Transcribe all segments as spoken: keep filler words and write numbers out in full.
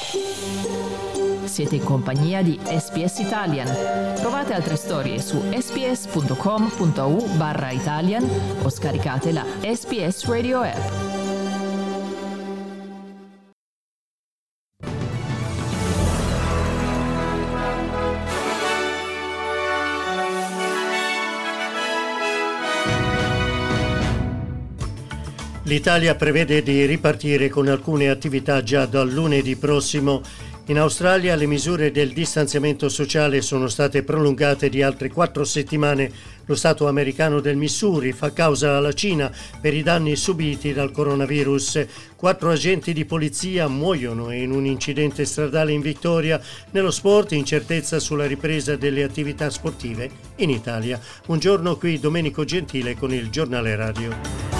Siete in compagnia di S B S Italian. Trovate altre storie su sbs.com.au barra Italian o scaricate la S B S Radio app. L'Italia prevede di ripartire con alcune attività già dal lunedì prossimo. In Australia le misure del distanziamento sociale sono state prolungate di altre quattro settimane. Lo Stato americano del Missouri fa causa alla Cina per i danni subiti dal coronavirus. Quattro agenti di polizia muoiono in un incidente stradale in Victoria. Nello sport, incertezza sulla ripresa delle attività sportive in Italia. Buongiorno, qui Domenico Gentile con il Giornale Radio.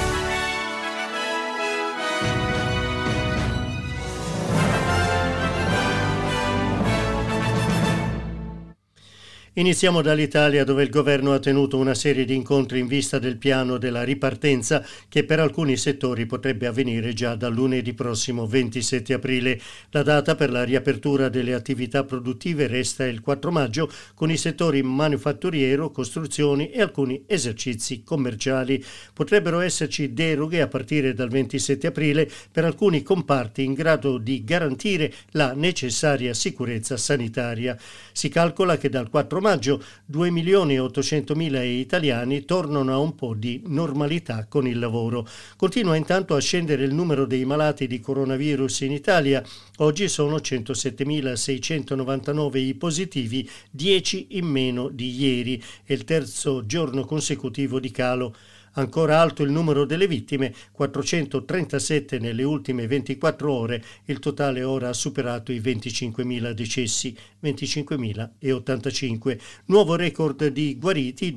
Iniziamo dall'Italia, dove il governo ha tenuto una serie di incontri in vista del piano della ripartenza che per alcuni settori potrebbe avvenire già dal lunedì prossimo ventisette aprile. La data per la riapertura delle attività produttive resta il quattro maggio con i settori manufatturiero, costruzioni e alcuni esercizi commerciali. Potrebbero esserci deroghe a partire dal ventisette aprile per alcuni comparti in grado di garantire la necessaria sicurezza sanitaria. Si calcola che dal quattro maggio due milioni e ottocentomila italiani tornano a un po' di normalità con il lavoro. Continua intanto a scendere il numero dei malati di coronavirus in Italia. Oggi sono centosettemilaseicentonovantanove i positivi, dieci in meno di ieri, è il terzo giorno consecutivo di calo. Ancora alto il numero delle vittime, quattrocentotrentasette nelle ultime ventiquattro ore, il totale ora ha superato i venticinquemila decessi, venticinquemilaottantacinque. Nuovo record di guariti,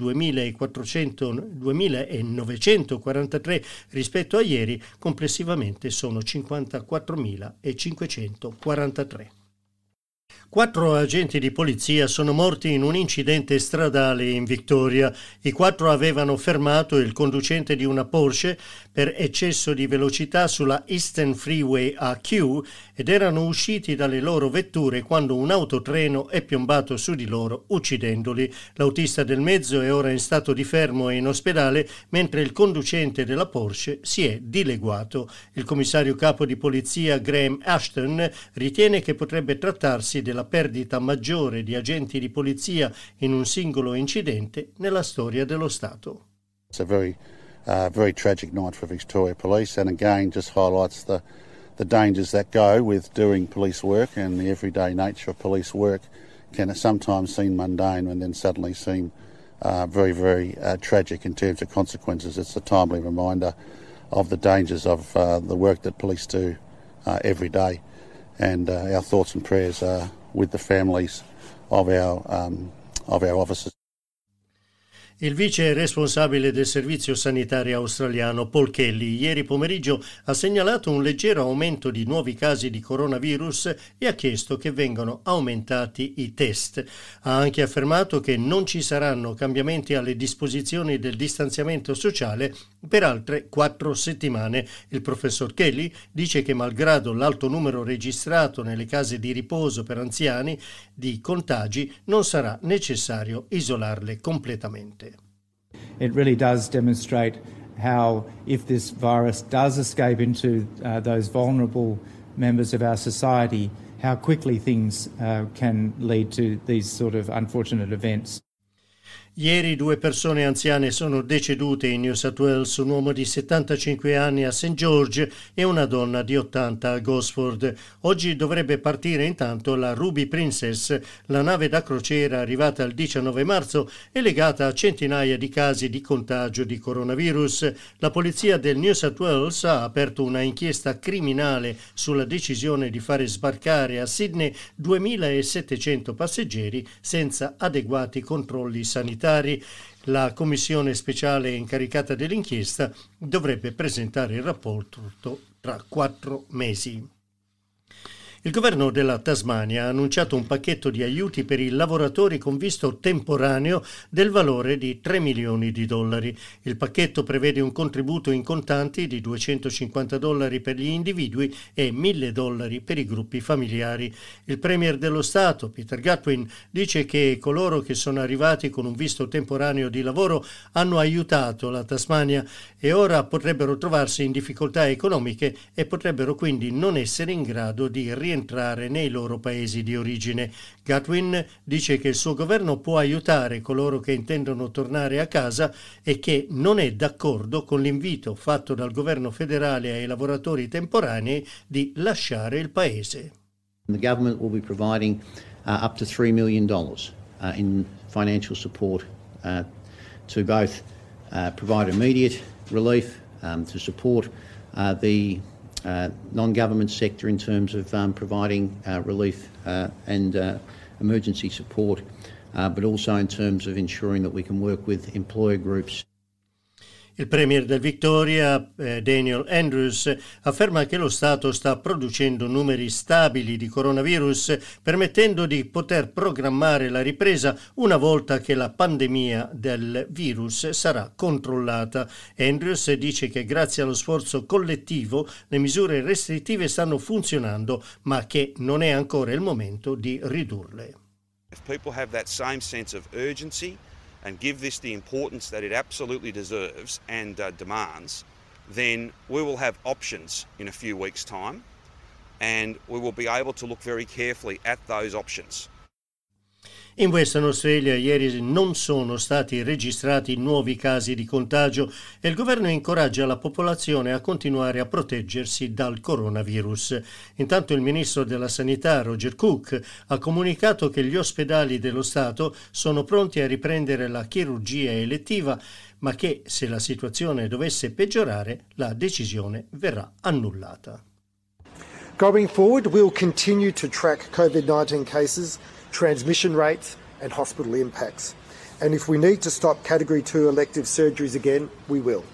duemilanovecentoquarantatré rispetto a ieri, complessivamente sono cinquantaquattromilacinquecentoquarantatré. Quattro agenti di polizia sono morti in un incidente stradale in Victoria. I quattro avevano fermato il conducente di una Porsche per eccesso di velocità sulla Eastern Freeway a Kew ed erano usciti dalle loro vetture quando un autotreno è piombato su di loro, uccidendoli. L'autista del mezzo è ora in stato di fermo e in ospedale, mentre il conducente della Porsche si è dileguato. Il commissario capo di polizia Graham Ashton ritiene che potrebbe trattarsi della perdita maggiore di agenti di polizia in un singolo incidente nella storia dello Stato. It's a very, uh, very tragic night for Victoria Police, and again just highlights the, the dangers that go with doing police work, and the everyday nature of police work can sometimes seem mundane and then suddenly seem uh, very, very uh, tragic in terms of consequences. It's a timely reminder of the dangers of uh, the work that police do uh, every day, and uh, our thoughts and prayers are with the families of our um, of our officers. Il vice responsabile del servizio sanitario australiano Paul Kelly ieri pomeriggio ha segnalato un leggero aumento di nuovi casi di coronavirus e ha chiesto che vengano aumentati i test. Ha anche affermato che non ci saranno cambiamenti alle disposizioni del distanziamento sociale per altre quattro settimane. Il professor Kelly dice che malgrado l'alto numero registrato nelle case di riposo per anziani di contagi non sarà necessario isolarle completamente. It really does demonstrate how, if this virus does escape into uh, those vulnerable members of our society, how quickly things uh, can lead to these sort of unfortunate events. Ieri due persone anziane sono decedute in New South Wales, un uomo di settantacinque anni a Saint George e una donna di ottanta a Gosford. Oggi dovrebbe partire intanto la Ruby Princess, la nave da crociera arrivata il diciannove marzo e legata a centinaia di casi di contagio di coronavirus. La polizia del New South Wales ha aperto una inchiesta criminale sulla decisione di fare sbarcare a Sydney duemilasettecento passeggeri senza adeguati controlli sanitari. La commissione speciale incaricata dell'inchiesta dovrebbe presentare il rapporto tra quattro mesi. Il governo della Tasmania ha annunciato un pacchetto di aiuti per i lavoratori con visto temporaneo del valore di tre milioni di dollari. Il pacchetto prevede un contributo in contanti di duecentocinquanta dollari per gli individui e mille dollari per i gruppi familiari. Il premier dello Stato, Peter Gutwein, dice che coloro che sono arrivati con un visto temporaneo di lavoro hanno aiutato la Tasmania e ora potrebbero trovarsi in difficoltà economiche e potrebbero quindi non essere in grado di rientrare nei loro paesi di origine. Gutwein dice che il suo governo può aiutare coloro che intendono tornare a casa e che non è d'accordo con l'invito fatto dal governo federale ai lavoratori temporanei di lasciare il paese. The government will be providing uh, up to three million dollars uh, in financial support uh, to both uh, provide immediate relief, um, to support uh, the uh, non-government sector in terms of um, providing uh, relief uh, and uh, emergency support, uh, but also in terms of ensuring that we can work with employer groups. Il premier del Victoria, eh, Daniel Andrews, afferma che lo Stato sta producendo numeri stabili di coronavirus, permettendo di poter programmare la ripresa una volta che la pandemia del virus sarà controllata. Andrews dice che grazie allo sforzo collettivo le misure restrittive stanno funzionando, ma che non è ancora il momento di ridurle. If people have that same sense of urgency and give this the importance that it absolutely deserves and uh, demands, then we will have options in a few weeks' time, and we will be able to look very carefully at those options. In Western Australia ieri non sono stati registrati nuovi casi di contagio e il governo incoraggia la popolazione a continuare a proteggersi dal coronavirus. Intanto il ministro della Sanità, Roger Cook, ha comunicato che gli ospedali dello Stato sono pronti a riprendere la chirurgia elettiva, ma che se la situazione dovesse peggiorare, la decisione verrà annullata. Going forward, we'll continue to track COVID nineteen cases, transmission rates and hospital impacts. And if we need to stop Category two elective surgeries again, we will.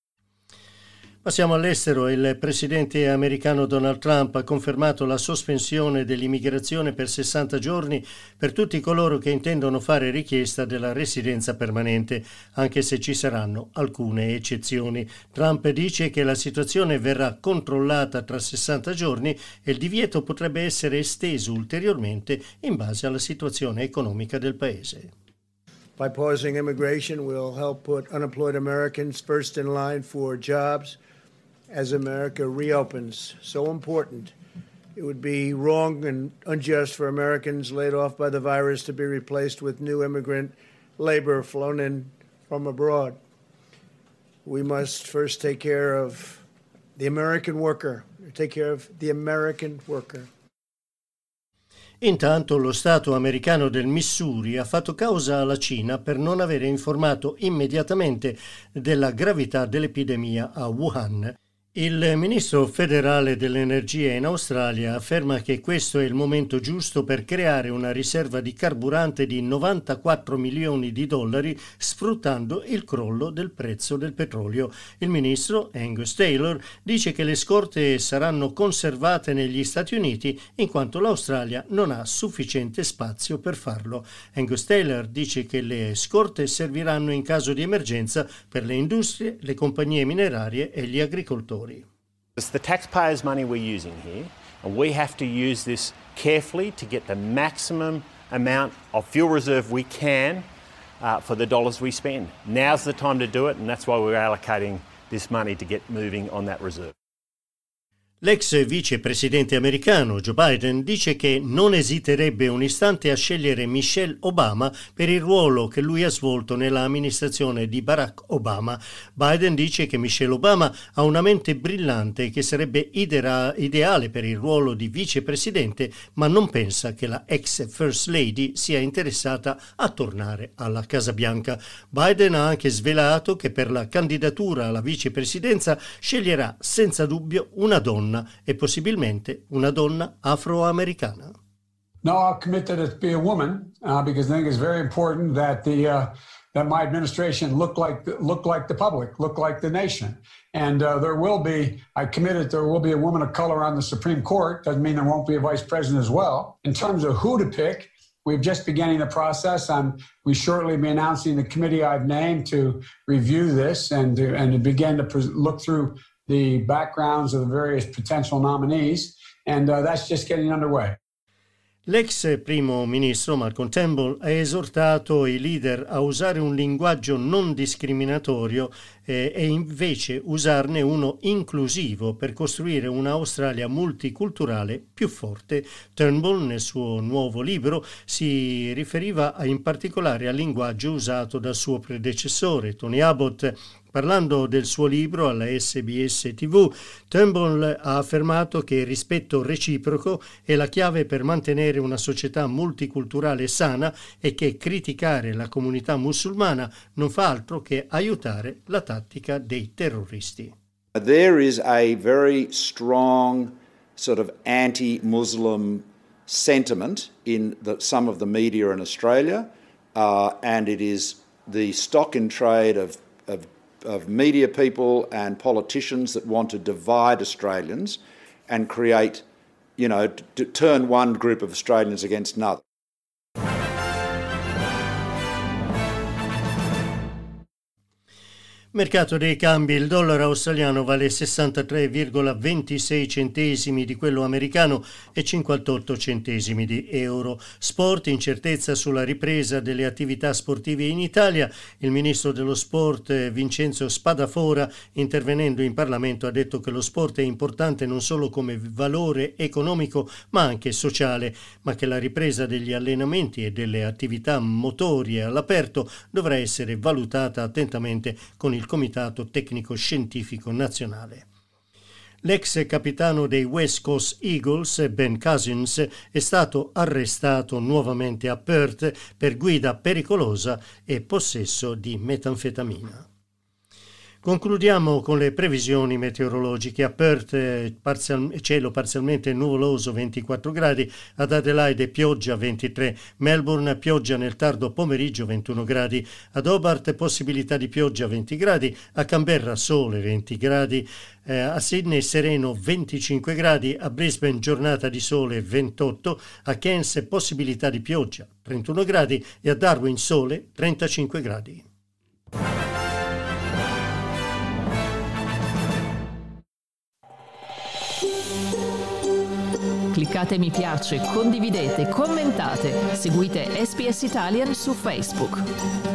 Passiamo all'estero. Il presidente americano Donald Trump ha confermato la sospensione dell'immigrazione per sessanta giorni per tutti coloro che intendono fare richiesta della residenza permanente, anche se ci saranno alcune eccezioni. Trump dice che la situazione verrà controllata tra sessanta giorni e il divieto potrebbe essere esteso ulteriormente in base alla situazione economica del paese. By pausing immigration, we'll help put unemployed Americans first in line for jobs as America reopens. So important. It would be wrong and unjust for Americans laid off by the virus to be replaced with new immigrant labor flown in from abroad. We must first take care of the American worker, take care of the American worker. Intanto lo Stato americano del Missouri ha fatto causa alla Cina per non avere informato immediatamente della gravità dell'epidemia a Wuhan. Il ministro federale dell'energia in Australia afferma che questo è il momento giusto per creare una riserva di carburante di novantaquattro milioni di dollari sfruttando il crollo del prezzo del petrolio. Il ministro, Angus Taylor, dice che le scorte saranno conservate negli Stati Uniti in quanto l'Australia non ha sufficiente spazio per farlo. Angus Taylor dice che le scorte serviranno in caso di emergenza per le industrie, le compagnie minerarie e gli agricoltori. It's the taxpayers' money we're using here, and we have to use this carefully to get the maximum amount of fuel reserve we can uh, for the dollars we spend. Now's the time to do it, and that's why we're allocating this money to get moving on that reserve. L'ex vicepresidente americano Joe Biden dice che non esiterebbe un istante a scegliere Michelle Obama per il ruolo che lui ha svolto nella amministrazione di Barack Obama. Biden dice che Michelle Obama ha una mente brillante e che sarebbe idea- ideale per il ruolo di vicepresidente, ma non pensa che la ex First Lady sia interessata a tornare alla Casa Bianca. Biden ha anche svelato che per la candidatura alla vicepresidenza sceglierà senza dubbio una donna e possibilmente una donna afroamericana. No, I'll commit that it be a woman uh, because I think it's very important that the uh, that my administration look like the, look like the public, look like the nation, And uh, there will be, I committed there will be a woman of color on the Supreme Court. Doesn't mean there won't be a vice president as well. In terms of who to pick, we've just beginning the process. I'm, we shortly be announcing the committee I've named to review this and to, and to begin to pre- look through the backgrounds of the various potential nominees. And uh, that's just getting underway. L'ex primo ministro Malcolm Turnbull ha esortato i leader a usare un linguaggio non discriminatorio eh, e invece usarne uno inclusivo per costruire un'Australia multiculturale più forte. Turnbull nel suo nuovo libro si riferiva in particolare al linguaggio usato dal suo predecessore Tony Abbott. Parlando del suo libro alla S B S T V, Turnbull ha affermato che il rispetto reciproco è la chiave per mantenere una società multiculturale sana e che criticare la comunità musulmana non fa altro che aiutare la tattica dei terroristi. There is a very strong sort of anti-Muslim sentiment in the, some of the media in Australia, uh, and it is the stock in trade of, of of media people and politicians that want to divide Australians and create, you know, to turn one group of Australians against another. Mercato dei cambi, il dollaro australiano vale sessantatré virgola ventisei centesimi di quello americano e cinquantotto centesimi di euro. Sport, incertezza sulla ripresa delle attività sportive in Italia. Il ministro dello sport Vincenzo Spadafora, intervenendo in Parlamento, ha detto che lo sport è importante non solo come valore economico ma anche sociale, ma che la ripresa degli allenamenti e delle attività motorie all'aperto dovrà essere valutata attentamente con il Comitato Tecnico Scientifico Nazionale. L'ex capitano dei West Coast Eagles, Ben Cousins, è stato arrestato nuovamente a Perth per guida pericolosa e possesso di metanfetamina. Concludiamo con le previsioni meteorologiche. A Perth parzial, cielo parzialmente nuvoloso ventiquattro gradi, ad Adelaide pioggia ventitré, Melbourne pioggia nel tardo pomeriggio ventuno gradi, ad Hobart possibilità di pioggia venti gradi, a Canberra sole venti gradi, eh, a Sydney sereno venticinque gradi, a Brisbane giornata di sole ventotto, a Cairns possibilità di pioggia trentuno gradi e a Darwin sole trentacinque gradi. Cliccate mi piace, condividete, commentate, seguite S B S Italian su Facebook.